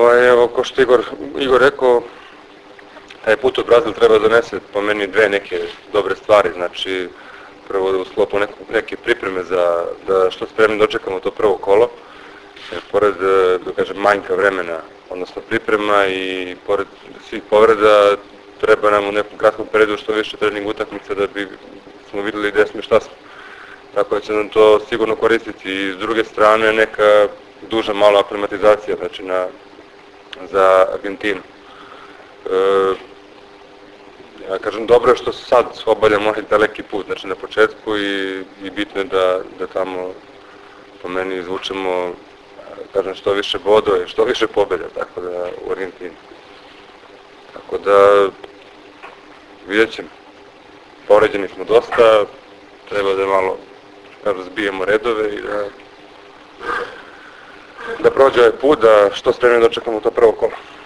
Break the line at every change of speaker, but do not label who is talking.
Evo, ko što Igor rekao, taj put u Brazil treba donese po meni dve neke dobre stvari, znači prvo u sklopu neke pripreme da što spremni dočekamo to prvo kolo, jer pored, da kažem, manjka vremena, odnosno priprema i pored svih povreda, treba nam u nekom kratkom periodu što više trening utakmica da bi smo videli gde smo i šta smo. Tako da će nam to sigurno koristiti i s druge strane neka duža mala aklimatizacija, znači za Argentinu. Ja kažem, dobro je što sad obavljamo ovaj daleki put, znači na početku i bitno je da tamo po meni izvučemo, kažem, što više bodova i što više pobjeda, tako da u Argentini. Tako da vidjet ćemo, poređeni smo dosta, treba da malo zbijemo redove i da prođe ovaj put, da što spremno dočekamo to prvo kolo.